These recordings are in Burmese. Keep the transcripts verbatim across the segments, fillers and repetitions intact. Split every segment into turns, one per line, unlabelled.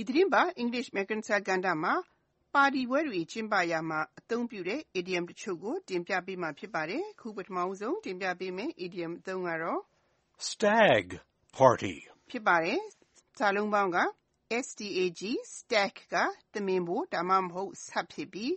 သတင်းပတ် English American စာကဏ္ဍမှာပါတီပွဲတွေကျင်းပရာမှာအသုံးပြုတဲ့ idiom တချို့ကိုတင်ပြပေးမှာဖြစ်ပါတယ်။ခုပထမဆုံးတင်ပြပေးမယ့် idiom အသုံးကတော့
stag party
ဖြစ်ပါတယ်။စာလုံးပေါင်းက stag stag ကသမင်ဘို့ဒါမှမဟုတ်ဆပ်ဖြစ်ပြီး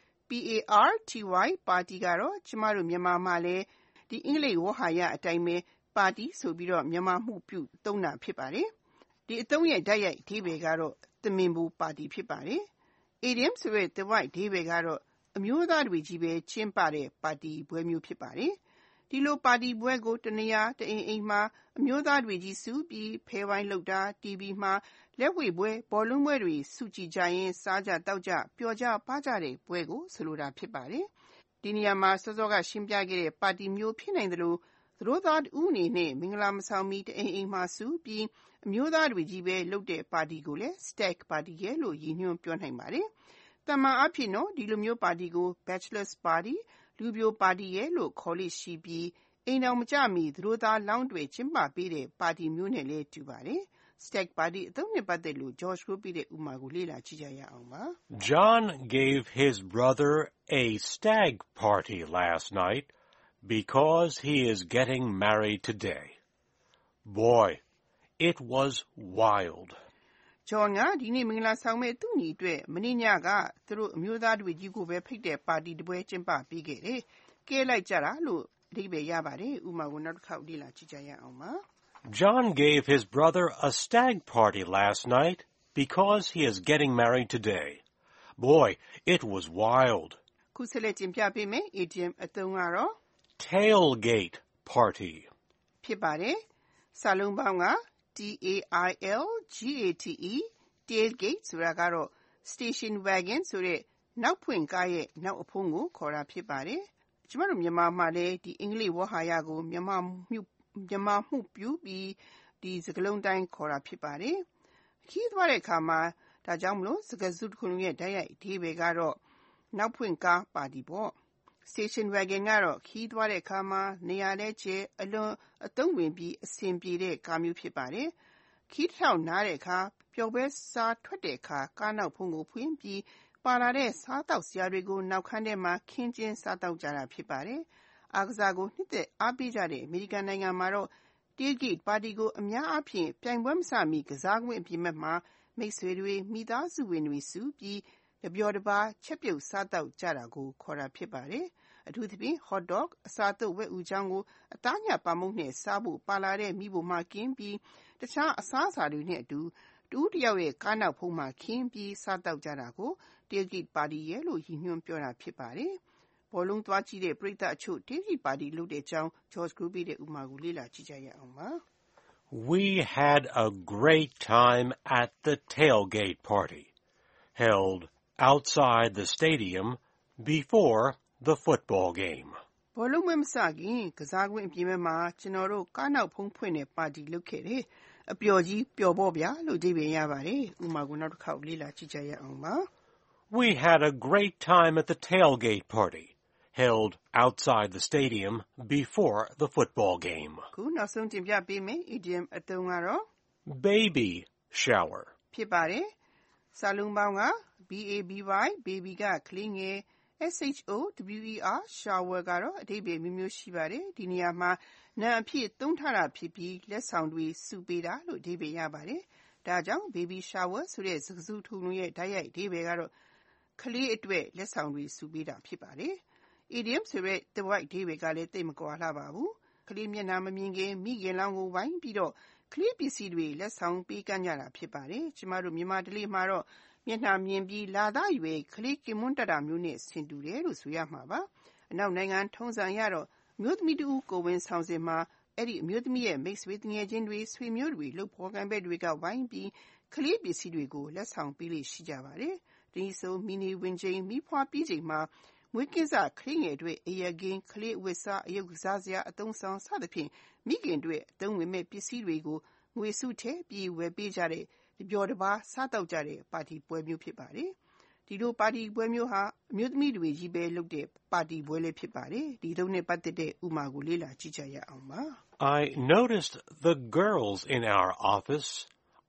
party party ကတော့ကျမတို့မြန်မာမှာလည်းဒီအင်္ဂလိပ်ဝေါဟာရအတိုင်းပဲပါတီဆိုပြီးတော့မြန်မာမှုပြုသုံးတာဖြစ်ပါတယ်။ဒီအသုံးရဲ့တိုက်ရိုက်အဓိပ္ပာယ်ကတော့သမင်ဘို့ပါတီဖြစ်ပါတယ်။ idiom ဆိုတဲ့ the white အဓိပ္ပာယ်ကတော့အမျိုးသားတွေကြီးပဲကျင်းပတဲ့ပါတီပွဲမျိုးဖြစ်ပါတယ်။ဒီလိုပါတီပွဲကိုတနေရာတအိမ်အိမ်မှာအမျိုးသားတွေကြီးစုပြီးဖဲဝိုင်းလုပ်တာ တီဗီ မှာလက်ဝှေ့ပွဲဘောလုံးပွဲတွေစုကြည့်ကြရင်စားကြတောက်ကြပျော်ကြပါကြတဲ့ပွဲကိုဆိုလိုတာဖြစ်ပါတယ်။ဒီနေရာမှာစောစောကရှင်းပြခဲ့တဲ့ပါတီမျိုးဖြစ်နိုင်တယ်လို့သတို့သားဦးအနေနဲ့မင်္ဂလာမဆောင်မီတအိမ်အိမ်မှာစုပြီးအမျိုးသားတွေကြီးပဲလုပ်တဲ့ပါတီကိုလည်း stag party ရဲ့လို့ရည်ညွှန်းပြောနိုင်ပါတယ်။သမန်အဖြစ်တော့ဒီလိုမျိုးပါတီကို bachelor's party လူပြိုပါတီရဲ့လို့ခေါ်လို့ရှိပြီးအိမ်တော်မကြမီသတို့သားလောင်းတွေကျင်းပပေးတဲ့ပါတီမျိုးနဲ့လည်းတူပါတယ်။ stag party အသုံးနဲ့ပတ်သက်လို့ George ကိုပြတဲ့ဥပမာကိုလေ့လာကြည့်ကြရအောင်ပါ
။ John gave his brother a stag party last night because he is getting married today. Boy, it was wild.
John ကဒီနေ့မင်္ဂလာဆောင်မဲ့သူ့ညီအတွက်မနေ့ညကသူတို့အမျိုးသားတွေကြီးကိုပဲဖိတ်တဲ့ပါတီတစ်ပွဲကျင်းပပေးခဲ့တယ်။ကဲလိုက်ကြတာလို့အဓိပ္ပာယ်ရပါတယ်။ဥပမာကိုနောက်တစ်ခေါက်လေ့လာကြည့်ကြရအောင်ပါ
။ John gave his brother a stag party last night because he is getting married today. Boy, it was wild.
ခုဆက်လက်တင်ပြပေးမယ် idiom အသုံးကတော့
tailgate party
ဖြစ်ပါတယ်။စာလုံးပေါင်းကT A I L G A T E tailgate ဆိုတာကတော့ station wagon ဆိုတဲ့နောက်ဖွင့်ကားရဲ့နောက်အဖုံးကိုခေါ်တာဖြစ်ပါတယ်။ကျမတို့မြန်မာမှာလည်းဒီအင်္ဂလိပ်ဝေါဟာရကိုမြန်မာမှုမြန်မာမှုပြုပြီးဒီစကားလုံးတိုင်းခေါ်တာဖြစ်ပါတယ်။ခီးသွားတဲ့အခါမှာဒါကြောင့်မလို့စကားစုတစ်ခုလုံးရဲ့တိုက်ရိုက်အဓိပ္ပာယ်ကတော့နောက်ဖွင့်ကားပါတီပေါ့။ station wagon ကတော့ခီးသွားတဲ့အခါမှာနေရာလဲကျဲအလွန်အသုံးဝင်ပြီးအဆင်ပြေတဲ့ကားမျိုးဖြစ်ပါတယ်။ခီးထောင်နားတဲ့အခါပျော်ပွဲစားထွက်တဲ့အခါကားနောက်ဖုံးကိုဖွင့်ပြီးပါလာတဲ့စားတောက်စရာတွေကိုနောက်ခန်းထဲမှာခင်းကျင်းစားတောက်ကြတာဖြစ်ပါတယ်။အားကစားကိုနှစ်သက်အားပေးကြတဲ့အမေရိကန်နိုင်ငံမှာတော့ tailgate party ကိုအများအားဖြင့်ပြိုင်ပွဲမစမီကစားကွင်းအပြင်ဘက်မှာမိတ်ဆွေတွေမိသားစုဝင်တွေစုပြီးတပျော်တပါးချက်ပြုတ်စားတောက်ကြတာကိုခေါ်တာဖြစ်ပါတယ်။အထူးသဖြင့် hot dog အစာတုပ်ဝက်ဥချောင်းကိုအသားညပါမုန့်နဲ့စားဖို့ပါလာတဲ့မိဖို့မှကင်းပြီးတခြားအစားအစာတွေနဲ့အတူတူတယောက်ရဲ့ကားနောက်ဖုံးမှာခင်းပြီးစားတောက်ကြတာကို tailgate party ရဲ့လို့ရည်ညွှန်းပြောတာဖြစ်ပါတယ်။ဘောလုံးသွားကြည့်တဲ့ပရိသတ်အချို့ tailgate party လုပ်တဲ့အကြောင်း George ကိုပြတဲ့ဥပမာကိုလေ့လာကြည့်ကြရအောင်ပါ
။ We had a great time at the tailgate party held outside the stadium before the football game.
ဘောလုံးပွဲမစခင်ကစားကွင်းအပြင်ဘက်မှာကျွန်တော်တို့ကားနောက်ဖုံးဖွင့်တဲ့ပါတီလုပ်ခဲ့တယ်။အပျော်ကြီးပျော်ပေါ့ဗျာလို့အဓိပ္ပာယ်ရပါတယ်။ဥပမာကိုနောက်တစ်ခေါက်လေ့လာကြည့်ကြရအောင်ပါ
။ We had a great time at the tailgate party held outside the stadium before the football game.
ခုနောက်ဆုံးတင်ပြပေးမယ် idiom အသုံးကတော့
baby shower
ဖြစ်ပါတယ်။စာလုံးပေါင်းက B A B Y baby ကကလေးငယ်S H O W E R shower ကတော့အဓိပ္ပာယ်မျိုးမျိုးရှိပါတယ်။ဒီနေရာမှာနာမ်အဖြစ်သုံးထားတာဖြစ်ပြီးလက်ဆောင်တွေစုပေးတာလို့အဓိပ္ပာယ်ရပါတယ်။ဒါကြောင့် baby shower ဆိုတဲ့စကားစုထုံလုံးရဲ့တိုက်ရိုက်အဓိပ္ပာယ်ကတော့ကလေးအတွက်လက်ဆောင်တွေစုပေးတာဖြစ်ပါတယ်။ idiom ဆိုတဲ့ the white အဓိပ္ပာယ်ကလည်းသိပ်မကွာလှပါဘူး။ကလေးမျက်နှာမမြင်ခင်မိခင်လောင်းကိုဝိုင်းပြီးတော့ကလေးပစ္စည်းတွေလက်ဆောင်ပေးကမ်းကြတာဖြစ်ပါတယ်။ကျမတို့မြန်မာဓလေ့မှာတော့မျက်နှာမြင်ပြီးလာသားရွယ်ကလေးကင်မွန်းတတ်တာမျိုးနဲ့ဆင်တူတယ်လို့ဆိုရမှာပါ။အနောက်နိုင်ငံထုံးစံရတော့အမျိုးသမီးတူကိုဝင်ဆောင်စဉ်မှာအဲ့ဒီအမျိုးသမီးရဲ့မိတ်ဆွေငယ်ချင်းတွေဆွေမျိုးတွေလုပ်ဖော်ကံဘက်တွေကဝိုင်းပြီးကလေးပစ္စည်းတွေကိုလက်ဆောင်ပေးလို့ရှိကြပါတယ်။ဒီဆိုမီနီဝင်ချိန်မိဖွားပြီးချိန်မှာမွေးကင်းစကလေးငယ်တွေအရကင်းကလေးဝတ်စားအယုတ်ကစားစရာအသုံးဆောင်စသဖြင့်မိခင်တွေအသုံးဝင်မဲ့ပစ္စည်းတွေကိုငွေစုထည့်ပြီးဝယ်ပေးကြတဲ့တပျော်တပါးစားတောက်ကြတဲ့ပါတီပွဲမျိုးဖြစ်ပါတယ်။ဒီလိုပါတီပွဲမျိုးဟာအမျိုးသမီးတွေကြီးပဲလုပ်တဲ့ပါတီပွဲလေးဖြစ်ပါတယ်။ဒီသုံးနဲ့ပတ်သက်တဲ့ဥပမာကိုလေ့လာကြည့်ကြရအောင်ပါ
။ I noticed the girls in our office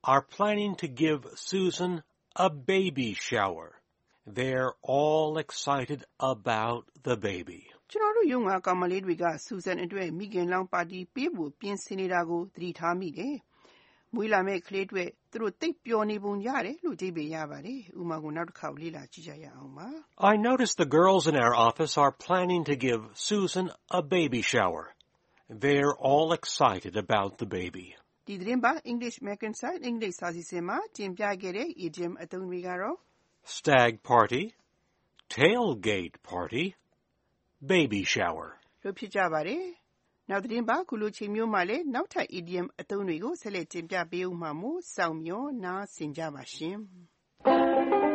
are planning to give Susan a baby shower. They're all excited about the baby.
ကျွန်တော်တို့ရုံးကကောင်မလေးတွေက Susan အတွက်မိခင်လောင်ပါတီပေးဖို့ပြင်ဆင်နေတာကိုသတိထားမိတယ်။မွေးလာမယ့်ကလေးအတွက်သူတို့သိပ်ပျော်နေပုံရတယ်လို့အဓိပ္ပာယ်ရပါတယ်။ဥပမာကိုနောက်တစ်ခါလေ့လာကြည့်ကြရအောင်ပါ။
I noticed the girls in our office are planning to give Susan a baby shower. They're all excited about the baby.
ဒီသတင်းပတ် English Macintyre English စာစီစဉ်မှာတင်ပြခဲ့တဲ့ idiom အသုံးတွေကတော့
Stag party, tailgate party, baby shower.
လို့ဖြစ်ကြပါတယ်။နောက်သတင်းပတ်ခုလိုချိန်မျိုးမှာလည်းနောက်ထပ် idiom အသုံးတွေကိုဆက်လက်တင်ပြပေးဦးမှာမို့စောင့်မျှော်နားဆင်ကြပါရှင်။